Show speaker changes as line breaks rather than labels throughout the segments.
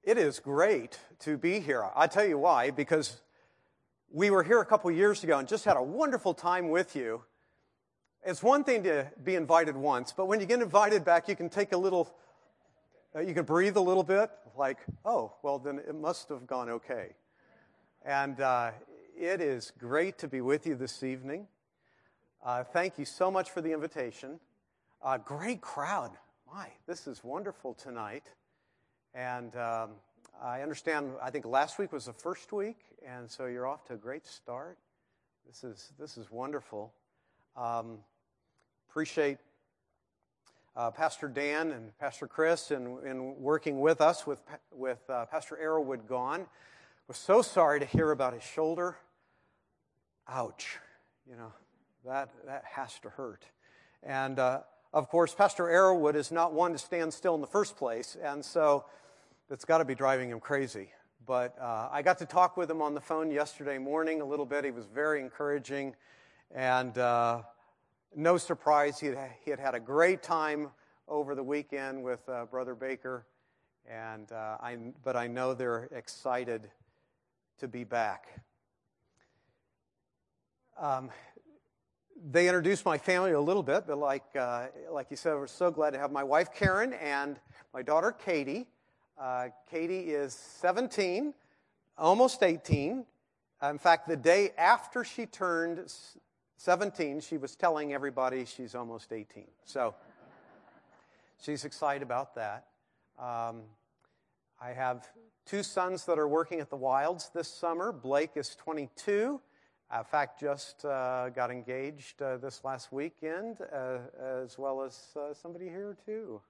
It is great to be here. I tell you why, because we were here a couple years ago and just had a wonderful time with you. It's one thing to be invited once, but when you get invited back, you can take a little, you can breathe a little bit, like, oh, well, then it must have gone okay. And it is great to be with you this evening. Thank you so much for the invitation. Great crowd. My, this is wonderful tonight. And I understand, I think last week was the first week, and so you're off to a great start. This is wonderful. Appreciate Pastor Dan and Pastor Chris in working with us with Pastor Arrowwood gone. Was so sorry to hear about his shoulder. Ouch. You know, that has to hurt. And of course, Pastor Arrowwood is not one to stand still in the first place, and so that's got to be driving him crazy. But I got to talk with him on the phone yesterday morning a little bit. He was very encouraging, and no surprise, he had had a great time over the weekend with Brother Baker, and but I know they're excited to be back. They introduced my family a little bit, but like you said, we're so glad to have my wife Karen and my daughter Katie. Katie is 17, almost 18. In fact, the day after she turned 17, she was telling everybody she's almost 18. So she's excited about that. I have two sons that are working at the Wilds this summer. Blake is 22. In fact, just got engaged this last weekend, as well as somebody here too.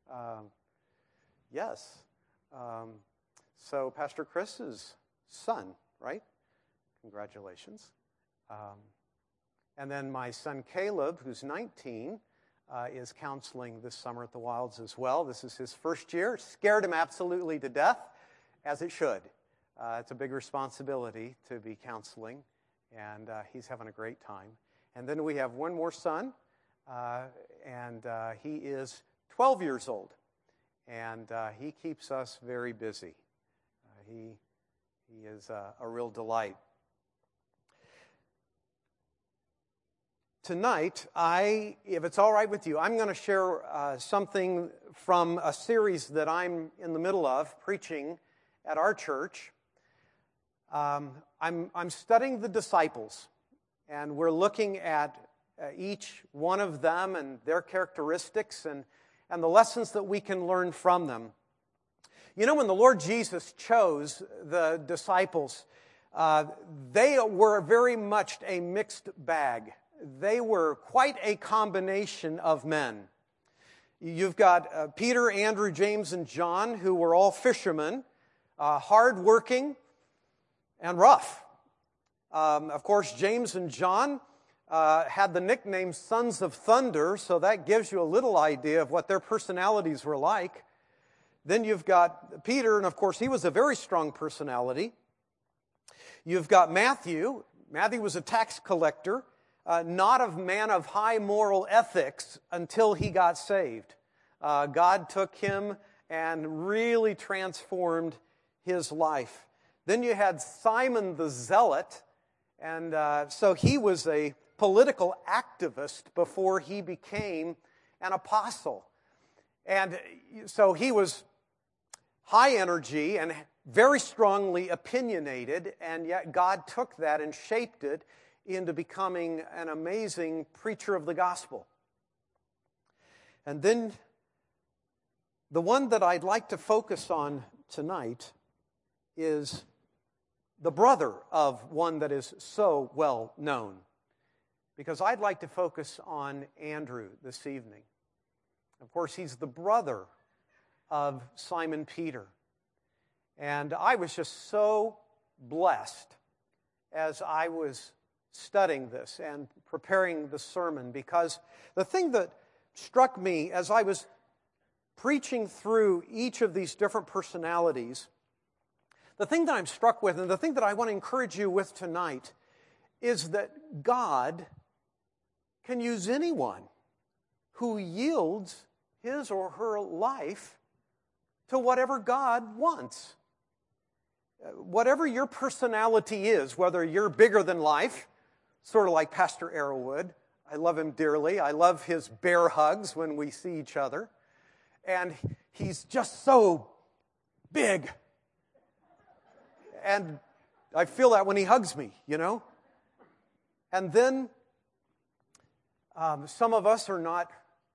Yes. So Pastor Chris's son, right? Congratulations. And then my son Caleb, who's 19, is counseling this summer at the Wilds as well. This is his first year. Scared him absolutely to death, as it should. It's a big responsibility to be counseling, and he's having a great time. And then we have one more son, and he is 12 years old. And he keeps us very busy. He is a real delight. Tonight, if it's all right with you, I'm going to share something from a series that I'm in the middle of preaching at our church. I'm studying the disciples, and we're looking at each one of them and their characteristics and the lessons that we can learn from them. You know, when the Lord Jesus chose the disciples, they were very much a mixed bag. They were quite a combination of men. You've got Peter, Andrew, James, and John, who were all fishermen, hardworking and rough. Of course, James and John had the nickname Sons of Thunder, so that gives you a little idea of what their personalities were like. Then you've got Peter, and of course he was a very strong personality. You've got Matthew. Matthew was a tax collector, not a man of high moral ethics until he got saved. God took him and really transformed his life. Then you had Simon the Zealot, and so he was a political activist before he became an apostle. And so he was high energy and very strongly opinionated, and yet God took that and shaped it into becoming an amazing preacher of the gospel. And then the one that I'd like to focus on tonight is the brother of one that is so well known, because I'd like to focus on Andrew this evening. Of course, he's the brother of Simon Peter. And I was just so blessed as I was studying this and preparing the sermon, because the thing that struck me as I was preaching through each of these different personalities, the thing that I'm struck with and the thing that I want to encourage you with tonight is that God can use anyone who yields his or her life to whatever God wants. Whatever your personality is, whether you're bigger than life, sort of like Pastor Arrowwood. I love him dearly. I love his bear hugs when we see each other. And he's just so big. And I feel that when he hugs me, you know. And then some of us are not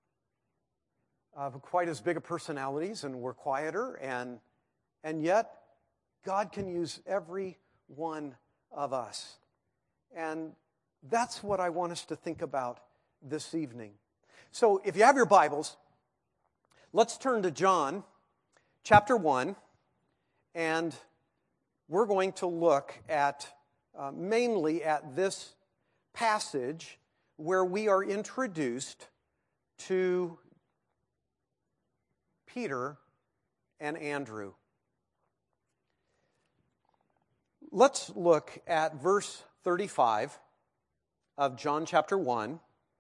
quite as big of personalities, and we're quieter, and yet God can use every one of us. And that's what I want us to think about this evening. So if you have your Bibles, let's turn to John chapter 1, and we're going to look at mainly at this passage where we are introduced to Peter and Andrew. Let's look at verse 35 of John chapter 1.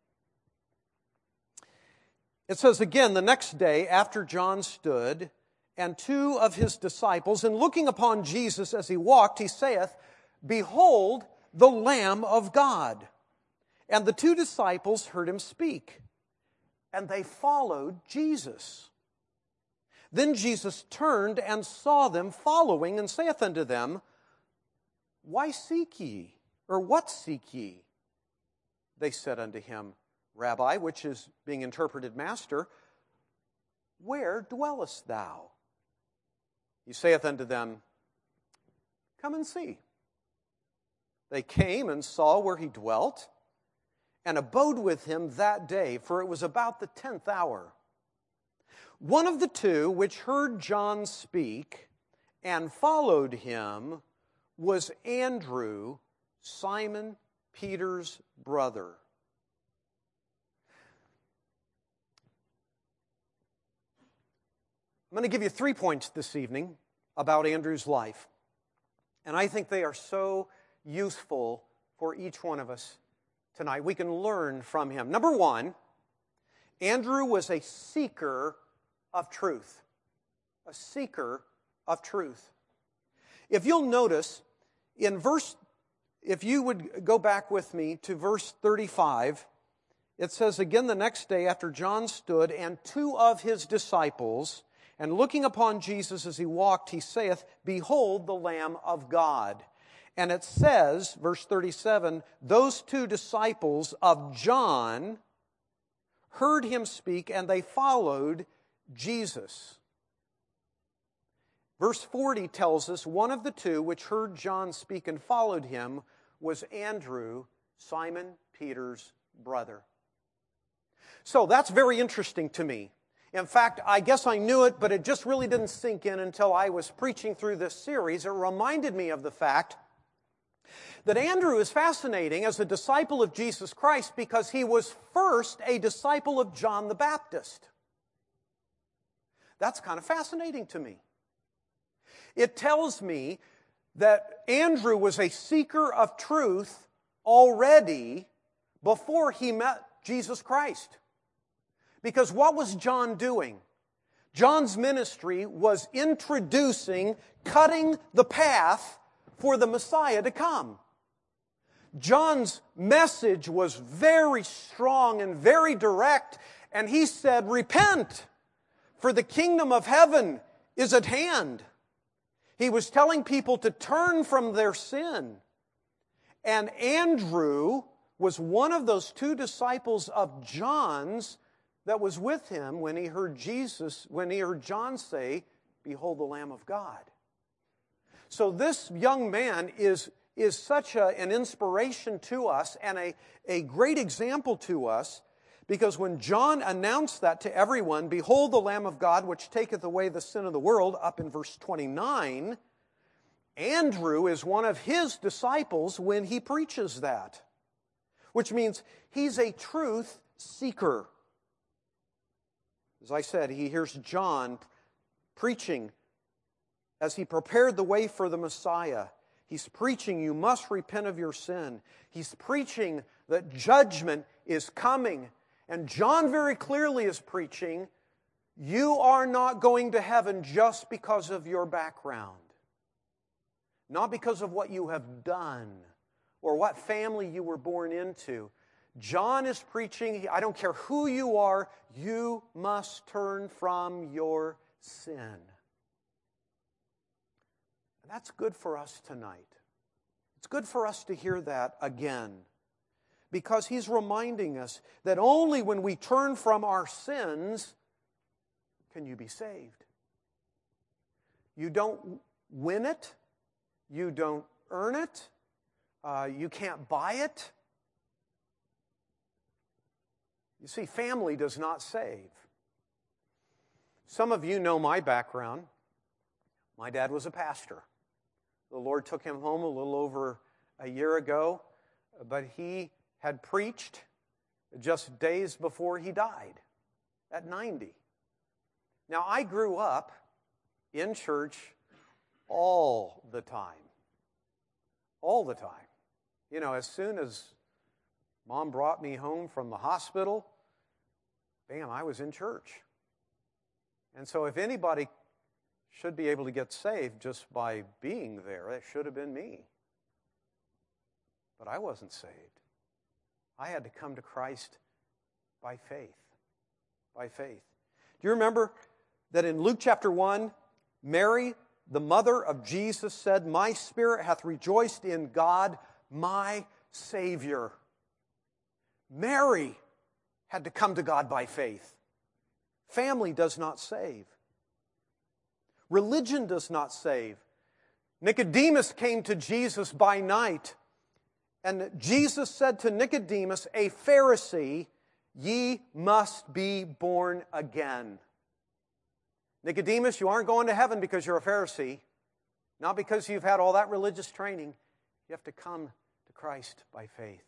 It says, again, the next day after John stood, and two of his disciples, and looking upon Jesus as he walked, he saith, Behold, the Lamb of God. And the two disciples heard him speak, and they followed Jesus. Then Jesus turned and saw them following, and saith unto them, Why seek ye? Or what seek ye? They said unto him, Rabbi, which is being interpreted, Master, where dwellest thou? He saith unto them, Come and see. They came and saw where he dwelt, and abode with him that day, for it was about the 10th hour. One of the two which heard John speak and followed him was Andrew, Simon Peter's brother. I'm going to give you 3 points this evening about Andrew's life. And I think they are so useful for each one of us tonight. We can learn from him. Number one, Andrew was a seeker of truth. A seeker of truth. If you'll notice, if you would go back with me to verse 35, it says, Again the next day after John stood, and two of his disciples, and looking upon Jesus as he walked, he saith, Behold the Lamb of God. And it says, verse 37, those two disciples of John heard him speak, and they followed Jesus. Verse 40 tells us, one of the two which heard John speak and followed him was Andrew, Simon Peter's brother. So that's very interesting to me. In fact, I guess I knew it, but it just really didn't sink in until I was preaching through this series. It reminded me of the fact that Andrew is fascinating as a disciple of Jesus Christ because he was first a disciple of John the Baptist. That's kind of fascinating to me. It tells me that Andrew was a seeker of truth already before he met Jesus Christ. Because what was John doing? John's ministry was introducing, cutting the path for the Messiah to come. John's message was very strong and very direct, and he said, Repent, for the kingdom of heaven is at hand. He was telling people to turn from their sin. And Andrew was one of those two disciples of John's that was with him when he heard John say, Behold the Lamb of God. So this young man is such an inspiration to us and a great example to us, because when John announced that to everyone, Behold the Lamb of God, which taketh away the sin of the world, up in verse 29, Andrew is one of his disciples when he preaches that, which means he's a truth seeker. As I said, he hears John preaching as he prepared the way for the Messiah. He's preaching, you must repent of your sin. He's preaching that judgment is coming. And John very clearly is preaching, You are not going to heaven just because of your background, not because of what you have done or what family you were born into. John is preaching, I don't care who you are, you must turn from your sin. And that's good for us tonight. It's good for us to hear that again, because he's reminding us that only when we turn from our sins can you be saved. You don't win it. You don't earn it. You can't buy it. You see, family does not save. Some of you know my background. My dad was a pastor. The Lord took him home a little over a year ago, but he had preached just days before he died at 90. Now, I grew up in church all the time. All the time. You know, as soon as Mom brought me home from the hospital, bam, I was in church. And so if anybody should be able to get saved just by being there, it should have been me. But I wasn't saved. I had to come to Christ by faith. By faith. Do you remember that in Luke chapter 1, Mary, the mother of Jesus, said, "My spirit hath rejoiced in God, my Savior." Mary had to come to God by faith. Family does not save. Religion does not save. Nicodemus came to Jesus by night, and Jesus said to Nicodemus, a Pharisee, "Ye must be born again." Nicodemus, you aren't going to heaven because you're a Pharisee, not because you've had all that religious training. You have to come to Christ by faith.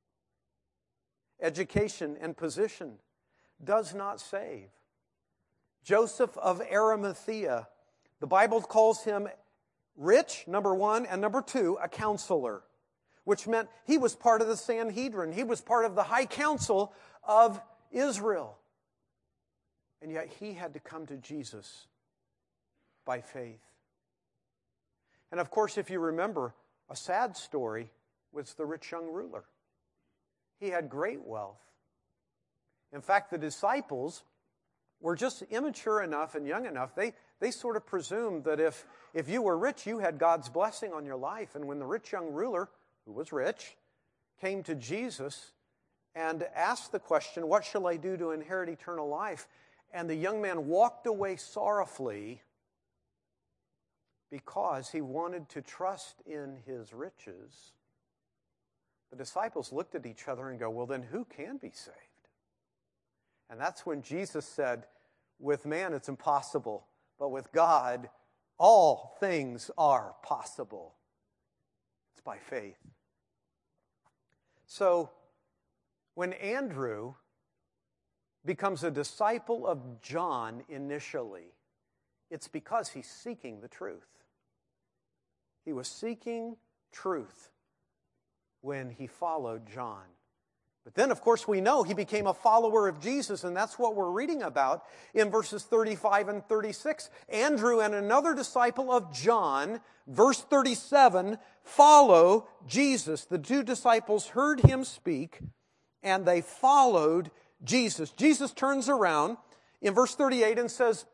Education and position does not save. Joseph of Arimathea, the Bible calls him rich, number one, and number two, a counselor, which meant he was part of the Sanhedrin. He was part of the high council of Israel. And yet he had to come to Jesus by faith. And of course, if you remember, a sad story was the rich young ruler. He had great wealth. In fact, the disciples were just immature enough and young enough. They sort of presumed that if you were rich, you had God's blessing on your life. And when the rich young ruler, who was rich, came to Jesus and asked the question, "What shall I do to inherit eternal life?" And the young man walked away sorrowfully because he wanted to trust in his riches. The disciples looked at each other and go, "Well, then who can be saved?" And that's when Jesus said, "With man it's impossible, but with God all things are possible." It's by faith. So, when Andrew becomes a disciple of John initially, it's because he's seeking the truth. He was seeking truth when he followed John. But then, of course, we know he became a follower of Jesus, and that's what we're reading about in verses 35 and 36. Andrew and another disciple of John, verse 37, follow Jesus. The two disciples heard him speak, and they followed Jesus. Jesus turns around in verse 38 and says,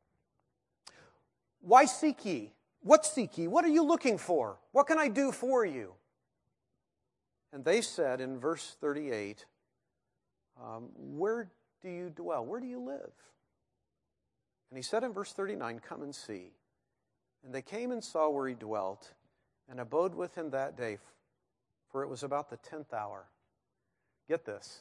"Why seek ye? What seek ye? What are you looking for? What can I do for you?" And they said in verse 38, "Where do you dwell? Where do you live?" And he said in verse 39, "Come and see." And they came and saw where he dwelt and abode with him that day, for it was about the 10th hour. Get this.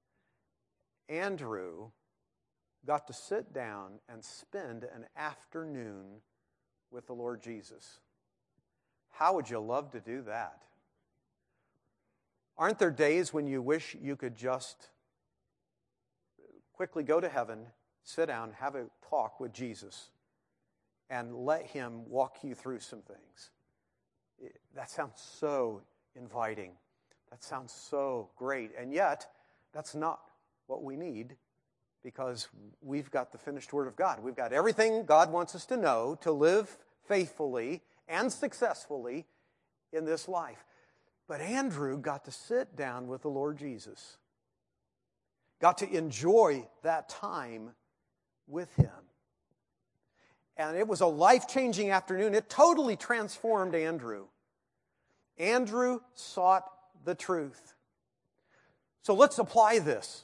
Andrew got to sit down and spend an afternoon with the Lord Jesus. How would you love to do that? Aren't there days when you wish you could just quickly go to heaven, sit down, have a talk with Jesus, and let him walk you through some things? That sounds so inviting. That sounds so great. And yet, that's not what we need because we've got the finished Word of God. We've got everything God wants us to know to live faithfully and successfully in this life. But Andrew got to sit down with the Lord Jesus, got to enjoy that time with Him. And it was a life-changing afternoon. It totally transformed Andrew. Andrew sought the truth. So let's apply this.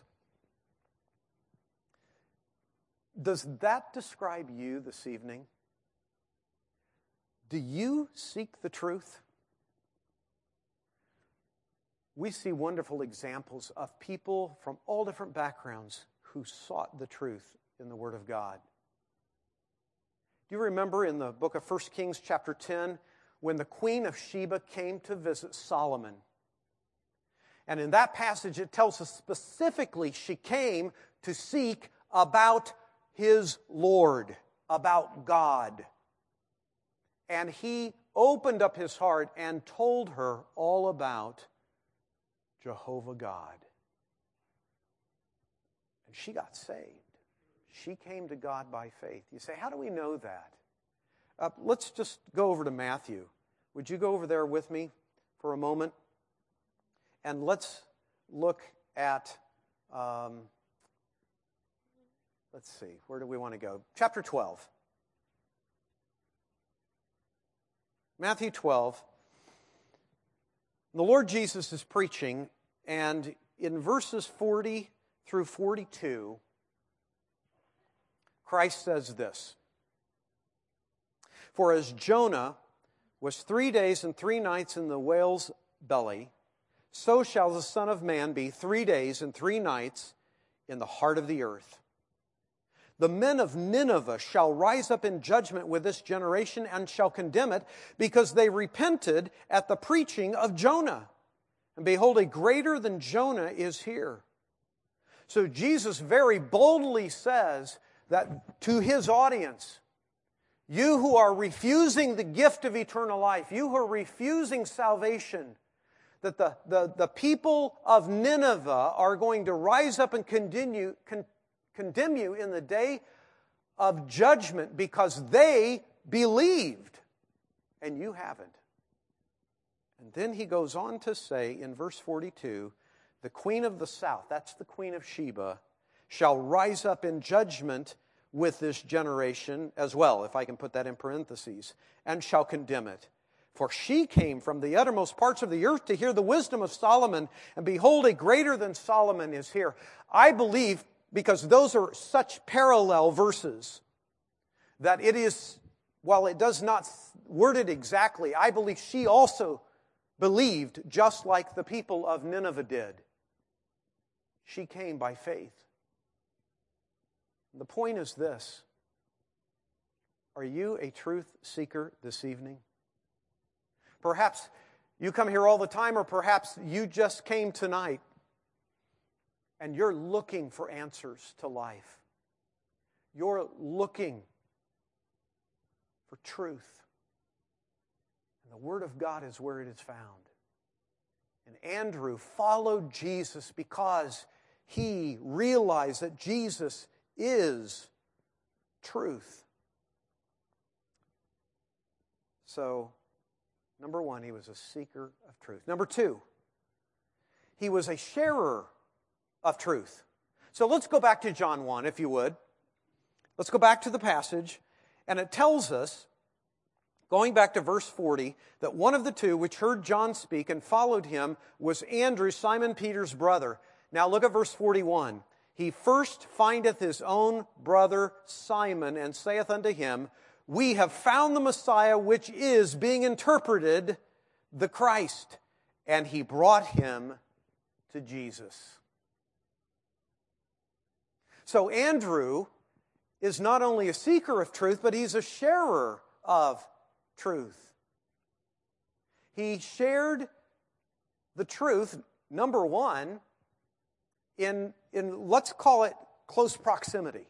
Does that describe you this evening? Do you seek the truth? We see wonderful examples of people from all different backgrounds who sought the truth in the Word of God. Do you remember in the book of 1 Kings chapter 10 when the Queen of Sheba came to visit Solomon? And in that passage it tells us specifically she came to seek about his Lord, about God. And he opened up his heart and told her all about Jehovah God. And she got saved. She came to God by faith. You say, how do we know that? Let's just go over to Matthew. Would you go over there with me for a moment? And let's look at, let's see, where do we want to go? Chapter 12. Matthew 12. The Lord Jesus is preaching, and in verses 40 through 42, Christ says this: "For as Jonah was 3 days and 3 nights in the whale's belly, so shall the Son of Man be 3 days and 3 nights in the heart of the earth. The men of Nineveh shall rise up in judgment with this generation and shall condemn it, because they repented at the preaching of Jonah. And behold, a greater than Jonah is here." So Jesus very boldly says that to his audience, you who are refusing the gift of eternal life, you who are refusing salvation, that the people of Nineveh are going to rise up and condemn you in the day of judgment because they believed and you haven't. And then he goes on to say in verse 42, the queen of the south, that's the queen of Sheba, shall rise up in judgment with this generation as well, if I can put that in parentheses, and shall condemn it. For she came from the uttermost parts of the earth to hear the wisdom of Solomon, and behold, a greater than Solomon is here. I believe, because those are such parallel verses, that it is, while it does not word it exactly, I believe she also believed just like the people of Nineveh did. She came by faith. The point is this: are you a truth seeker this evening? Perhaps you come here all the time, or perhaps you just came tonight and you're looking for answers to life. You're looking for truth. And the Word of God is where it is found. And Andrew followed Jesus because he realized that Jesus is truth. So, number one, he was a seeker of truth. Number two, he was a sharer of truth. So let's go back to John 1, if you would. Let's go back to the passage, and it tells us, going back to verse 40, that one of the two which heard John speak and followed him was Andrew, Simon Peter's brother. Now look at verse 41. He first findeth his own brother Simon, and saith unto him, We have found the Messiah, which is, being interpreted, the Christ. And he brought him to Jesus. So Andrew is not only a seeker of truth, but he's a sharer of truth. He shared the truth, number one, in let's call it close proximity,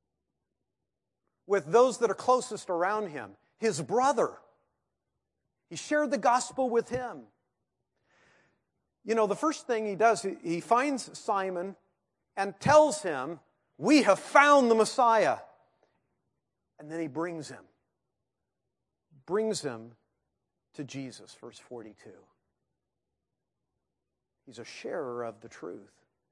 with those that are closest around him. His brother. He shared the gospel with him. You know, the first thing he does, he finds Simon and tells him, we have found the Messiah. And then he brings him to Jesus, verse 42. He's a sharer of the truth.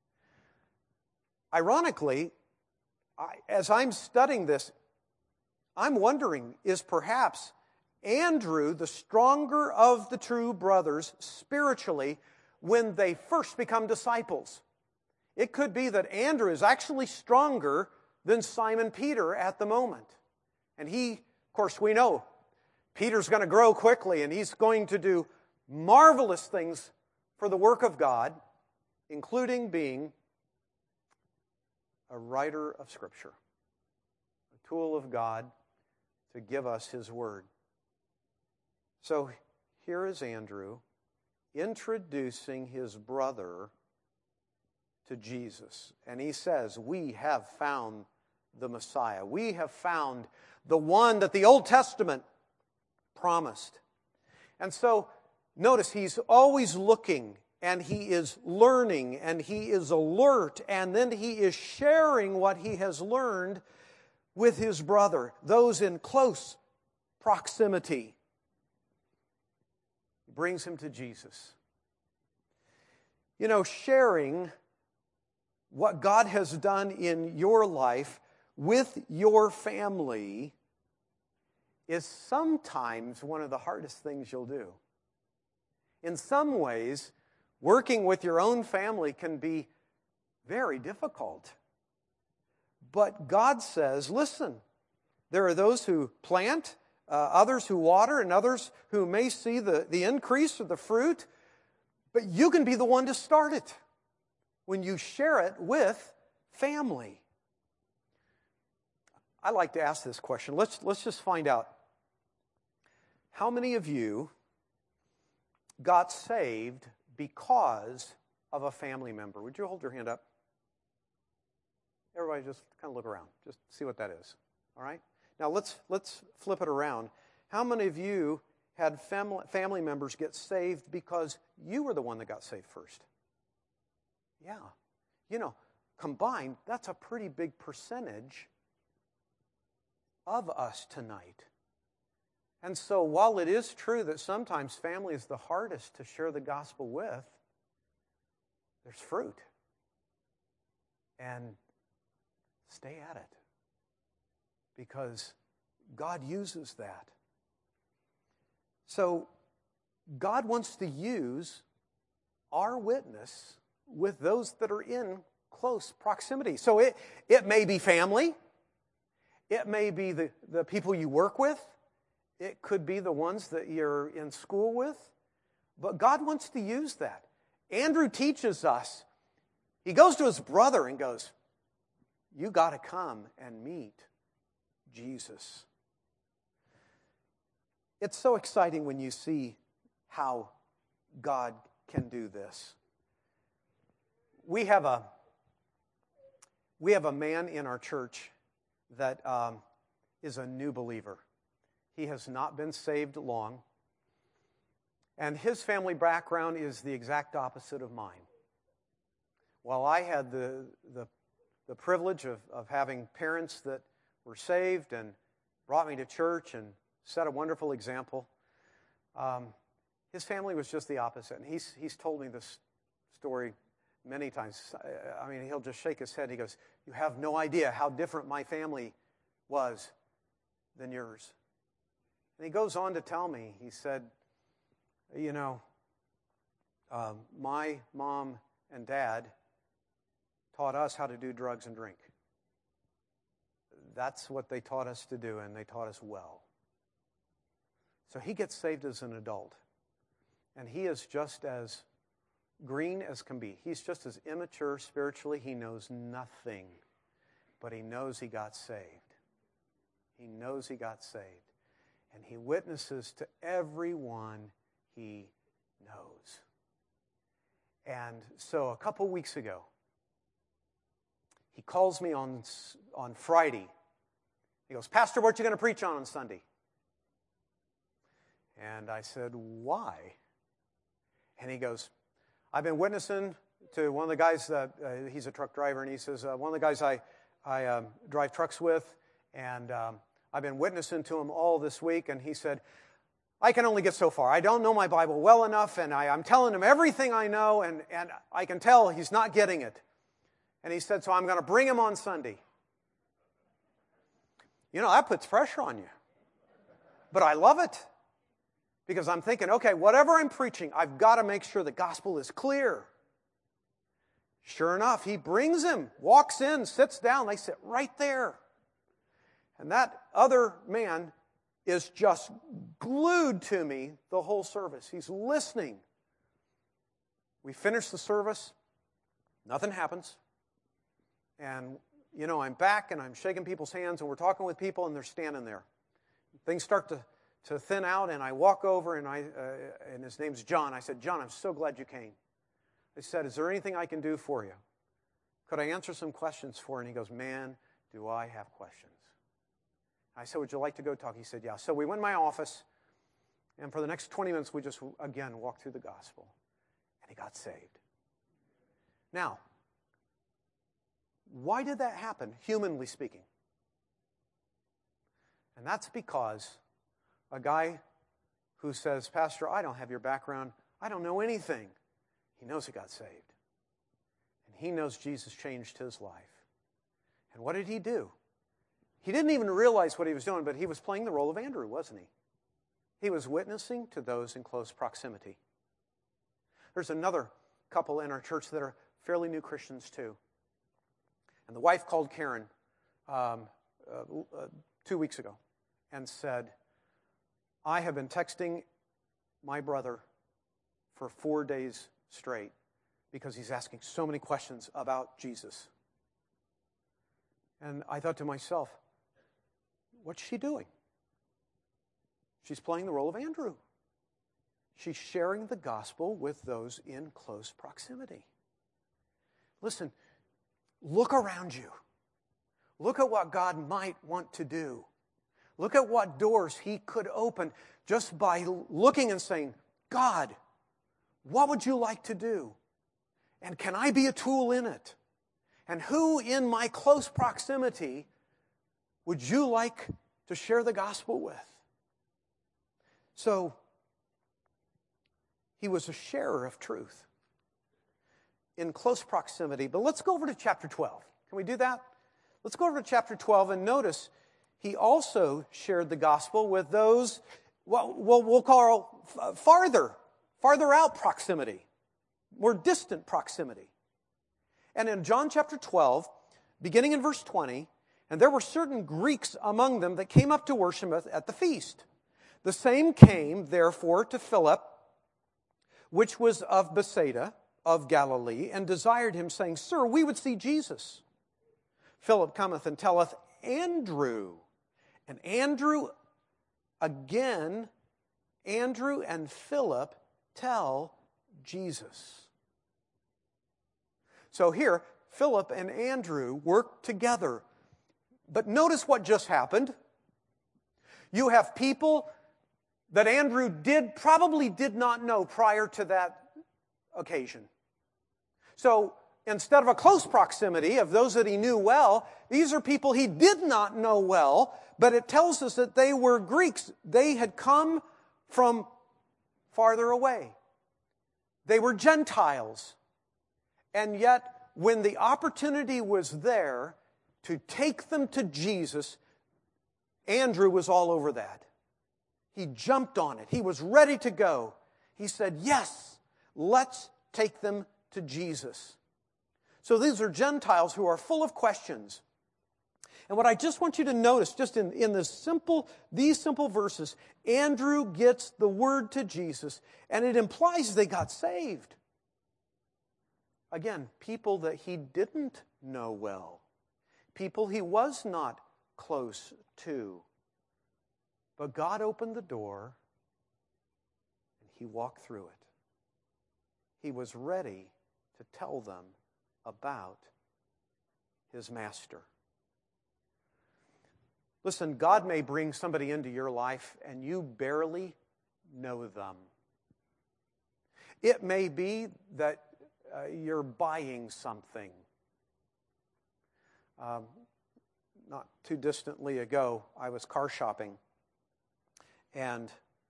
Ironically, as I'm studying this, I'm wondering, is perhaps Andrew the stronger of the two brothers spiritually when they first become disciples? It could be that Andrew is actually stronger than Simon Peter at the moment. And he, of course, we know Peter's going to grow quickly and he's going to do marvelous things for the work of God, including being a writer of Scripture, a tool of God to give us His Word. So here is Andrew introducing his brother to Jesus. And he says, we have found the Messiah. We have found the one that the Old Testament promised. And so, notice he's always looking, and he is learning, and he is alert, and then he is sharing what he has learned with his brother, those in close proximity. He brings him to Jesus. You know, sharing what God has done in your life with your family is sometimes one of the hardest things you'll do. In some ways, working with your own family can be very difficult. But God says, listen, there are those who plant, others who water, and others who may see the increase of the fruit, but you can be the one to start it when you share it with family. I like to ask this question. Let's just find out. How many of you got saved because of a family member? Would you hold your hand up? Everybody just kind of look around. Just see what that is. All right? Now let's flip it around. How many of you had family members get saved because you were the one that got saved first? Yeah. You know, combined, that's a pretty big percentage of us tonight. And so while it is true that sometimes family is the hardest to share the gospel with, there's fruit. And stay at it. Because God uses that. So God wants to use our witness with those that are in close proximity. So it may be family. It may be the people you work with. It could be the ones that you're in school with. But God wants to use that. Andrew teaches us. He goes to his brother and goes, you got to come and meet Jesus. It's so exciting when you see how God can do this. We have a man in our church that is a new believer. He has not been saved long. And his family background is the exact opposite of mine. While I had the privilege of having parents that were saved and brought me to church and set a wonderful example, his family was just the opposite. And he's told me this story many times. I mean, he'll just shake his head. He goes, you have no idea how different my family was than yours. And he goes on to tell me, he said, you know, my mom and dad taught us how to do drugs and drink. That's what they taught us to do, and they taught us well. So he gets saved as an adult, and he is just as green as can be. He's just as immature spiritually. He knows nothing, but he knows he got saved. He knows he got saved. And he witnesses to everyone he knows. And so a couple weeks ago, he calls me on Friday. He goes, Pastor, what are you going to preach on Sunday? And I said, why? And he goes, I've been witnessing to one of the guys, he's a truck driver, and he says, one of the guys I drive trucks with, and I've been witnessing to him all this week, and he said, I can only get so far. I don't know my Bible well enough, and I'm telling him everything I know, and I can tell he's not getting it. And he said, so I'm going to bring him on Sunday. You know, that puts pressure on you. But I love it. Because I'm thinking, okay, whatever I'm preaching, I've got to make sure the gospel is clear. Sure enough, he brings him, walks in, sits down. They sit right there. And that other man is just glued to me the whole service. He's listening. We finish the service. Nothing happens. And, you know, I'm back and I'm shaking people's hands and we're talking with people and they're standing there. Things start to thin out, and I walk over, and his name's John. I said, John, I'm so glad you came. I said, is there anything I can do for you? Could I answer some questions for you? And he goes, man, do I have questions. I said, would you like to go talk? He said, yeah. So we went in my office, and for the next 20 minutes, we just, again, walked through the gospel, and he got saved. Now, why did that happen, humanly speaking? And that's because a guy who says, Pastor, I don't have your background. I don't know anything. He knows he got saved. And he knows Jesus changed his life. And what did he do? He didn't even realize what he was doing, but he was playing the role of Andrew, wasn't he? He was witnessing to those in close proximity. There's another couple in our church that are fairly new Christians too. And the wife called Karen 2 weeks ago and said, I have been texting my brother for 4 days straight because he's asking so many questions about Jesus. And I thought to myself, what's she doing? She's playing the role of Andrew. She's sharing the gospel with those in close proximity. Listen, look around you. Look at what God might want to do. Look at what doors he could open just by looking and saying, God, what would you like to do? And can I be a tool in it? And who in my close proximity would you like to share the gospel with? So, he was a sharer of truth in close proximity. But let's go over to chapter 12. Can we do that? Let's go over to chapter 12 and notice he also shared the gospel with those, we'll call farther out proximity, more distant proximity. And in John chapter 12, beginning in verse 20, and there were certain Greeks among them that came up to worship at the feast. The same came, therefore, to Philip, which was of Bethsaida of Galilee, and desired him, saying, Sir, we would see Jesus. Philip cometh and telleth Andrew. And Andrew and Philip tell Jesus. So here, Philip and Andrew work together. But notice what just happened. You have people that Andrew probably did not know prior to that occasion. So instead of a close proximity of those that he knew well, these are people he did not know well, but it tells us that they were Greeks. They had come from farther away. They were Gentiles. And yet, when the opportunity was there to take them to Jesus, Andrew was all over that. He jumped on it. He was ready to go. He said, yes, let's take them to Jesus. So these are Gentiles who are full of questions. And what I just want you to notice, just in these simple verses, Andrew gets the word to Jesus, and it implies they got saved. Again, people that he didn't know well. People he was not close to. But God opened the door, and he walked through it. He was ready to tell them about his master. Listen, God may bring somebody into your life and you barely know them. It may be that you're buying something. not too distantly ago, I was car shopping. And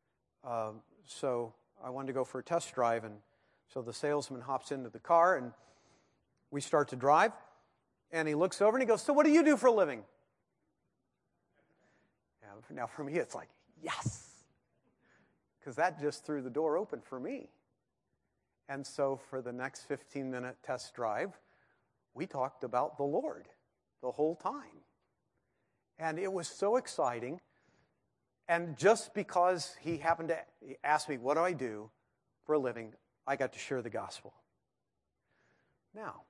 so I wanted to go for a test drive. And so the salesman hops into the car, and we start to drive. And he looks over and he goes, "So what do you do for a living?" Now for me, it's like, yes. Because that just threw the door open for me. And so for the next 15-minute test drive, we talked about the Lord the whole time. And it was so exciting. And just because he happened to ask me, what do I do for a living, I got to share the gospel. Now,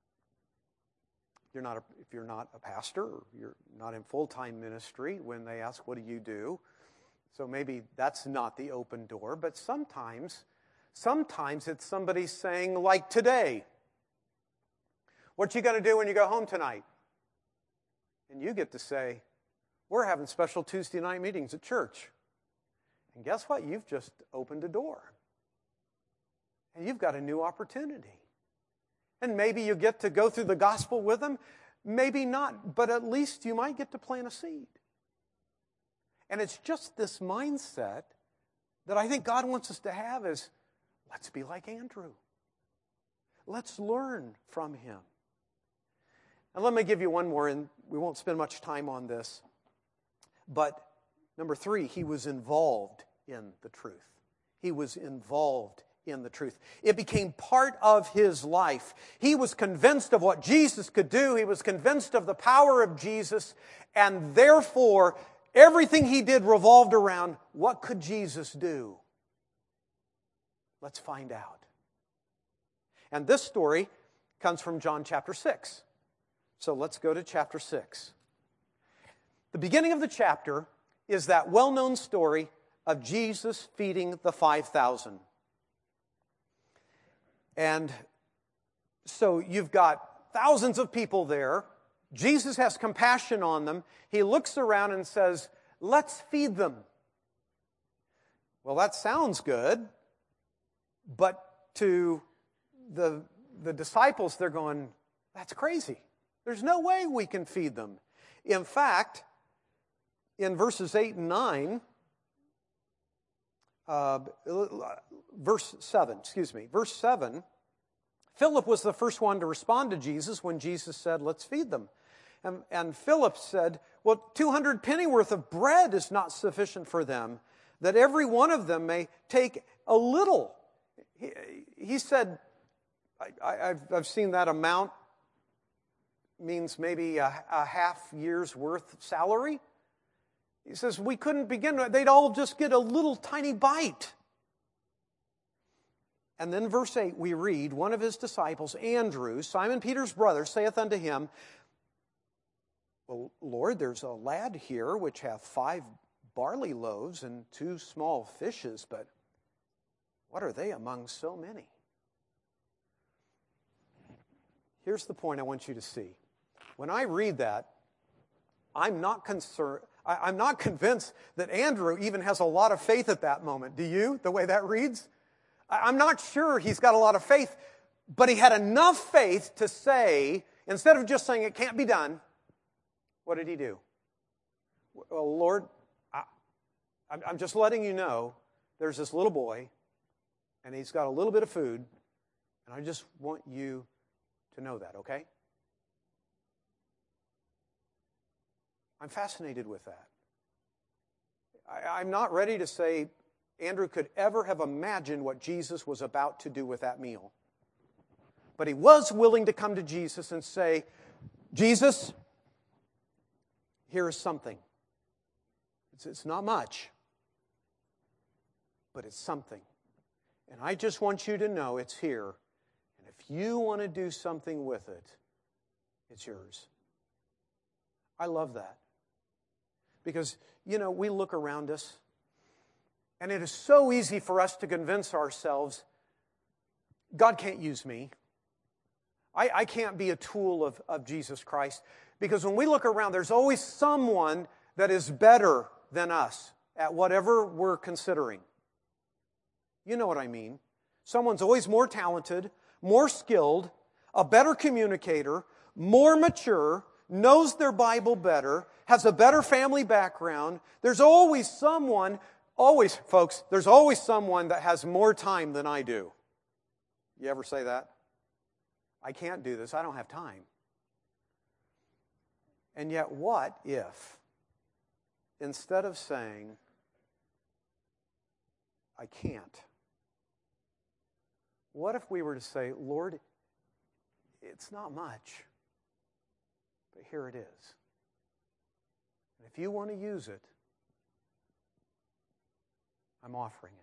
if you're not a pastor, or you're not in full-time ministry, when they ask, what do you do? So maybe that's not the open door, but sometimes it's somebody saying, like today, what you going to do when you go home tonight? And you get to say, we're having special Tuesday night meetings at church. And guess what? You've just opened a door. And you've got a new opportunity. And maybe you get to go through the gospel with them. Maybe not, but at least you might get to plant a seed. And it's just this mindset that I think God wants us to have is, let's be like Andrew. Let's learn from him. And let me give you one more, and we won't spend much time on this. But number 3, he was involved in the truth. He was involved in the truth. It became part of his life. He was convinced of what Jesus could do. He was convinced of the power of Jesus. And therefore, everything he did revolved around, what could Jesus do? Let's find out. And this story comes from John chapter 6. So let's go to chapter 6. The beginning of the chapter is that well-known story of Jesus feeding the 5,000. And so you've got thousands of people there. Jesus has compassion on them. He looks around and says, let's feed them. Well, that sounds good. But to the disciples, they're going, that's crazy. There's no way we can feed them. In fact, in verses 8 and 9, verse 7, Philip was the first one to respond to Jesus when Jesus said, let's feed them. And Philip said, well, 200 pennyworth of bread is not sufficient for them, that every one of them may take a little. He said, I've seen that amount means maybe a half year's worth of salary. He says, we couldn't begin. They'd all just get a little tiny bite. And then verse 8 we read, one of his disciples, Andrew, Simon Peter's brother, saith unto him, well, Lord, there's a lad here which hath 5 barley loaves and 2 small fishes, but what are they among so many? Here's the point I want you to see. When I read that, I'm not convinced that Andrew even has a lot of faith at that moment. Do you, the way that reads? I'm not sure he's got a lot of faith, but he had enough faith to say, instead of just saying it can't be done, what did he do? Well, Lord, I'm just letting you know there's this little boy, and he's got a little bit of food, and I just want you to know that, okay? I'm fascinated with that. I'm not ready to say Andrew could ever have imagined what Jesus was about to do with that meal. But he was willing to come to Jesus and say, Jesus, here is something. It's not much, but it's something. And I just want you to know it's here. And if you want to do something with it, it's yours. I love that. Because, we look around us, and it is so easy for us to convince ourselves, God can't use me. I can't be a tool of Jesus Christ. Because when we look around, there's always someone that is better than us at whatever we're considering. You know what I mean. Someone's always more talented, more skilled, a better communicator, more mature, knows their Bible better, has a better family background. There's always someone, folks, there's always someone that has more time than I do. You ever say that? I can't do this. I don't have time. And yet, what if, instead of saying, I can't, what if we were to say, Lord, it's not much, but here it is. And if you want to use it, I'm offering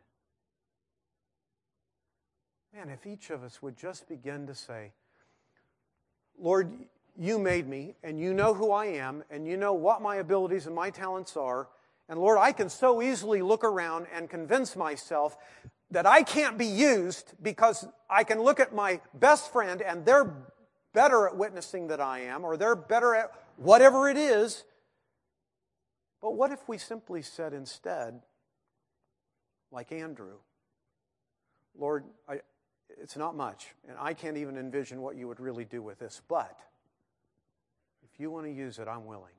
it. Man, if each of us would just begin to say, Lord, you made me, and you know who I am, and you know what my abilities and my talents are, and Lord, I can so easily look around and convince myself that I can't be used because I can look at my best friend and they're better at witnessing than I am, or they're better at whatever it is. But what if we simply said instead, like Andrew, Lord, it's not much, and I can't even envision what you would really do with this, but if you want to use it, I'm willing.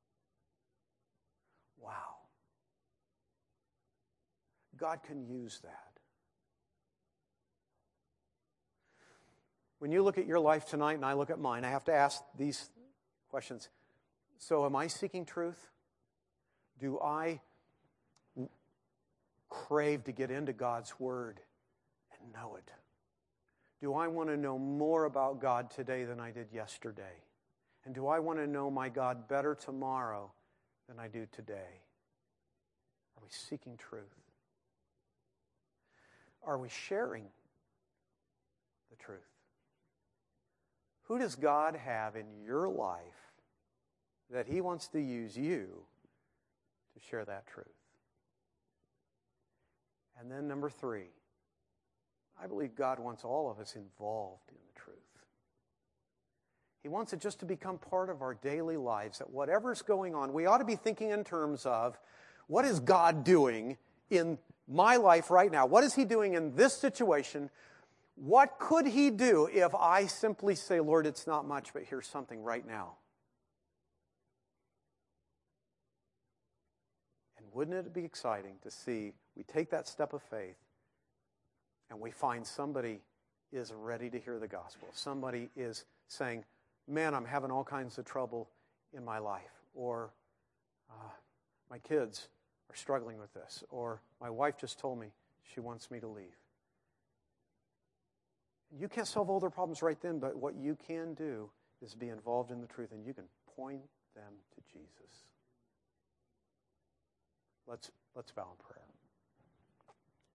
Wow. God can use that. When you look at your life tonight and I look at mine, I have to ask these questions. So am I seeking truth? Do I crave to get into God's Word and know it? Do I want to know more about God today than I did yesterday? And do I want to know my God better tomorrow than I do today? Are we seeking truth? Are we sharing the truth? Who does God have in your life that He wants to use you to share that truth? And then number 3, I believe God wants all of us involved in the truth. He wants it just to become part of our daily lives, that whatever's going on, we ought to be thinking in terms of, what is God doing in my life right now? What is He doing in this situation? What could He do if I simply say, Lord, it's not much, but here's something right now? And wouldn't it be exciting to see we take that step of faith and we find somebody is ready to hear the gospel. Somebody is saying, man, I'm having all kinds of trouble in my life. Or my kids are struggling with this. Or my wife just told me she wants me to leave. You can't solve all their problems right then, but what you can do is be involved in the truth, and you can point them to Jesus. Let's bow in prayer.